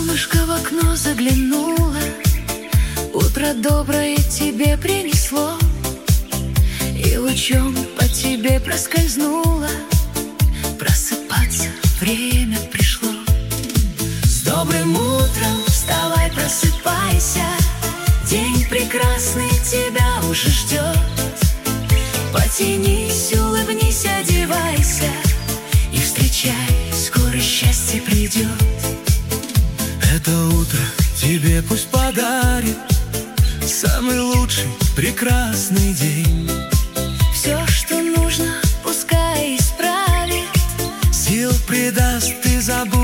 Солнышко в окно заглянуло, утро доброе тебе принесло, и лучом по тебе проскользнуло. Просыпаться время пришло. С добрым утром вставай, просыпайся, день прекрасный тебя уже ждет. Потянись, улыбнись, одевайся и встречай, скоро счастье придет. Это утро тебе пусть подарит самый лучший, прекрасный день. Все, что нужно, пускай исправит, сил придаст, ты забудешь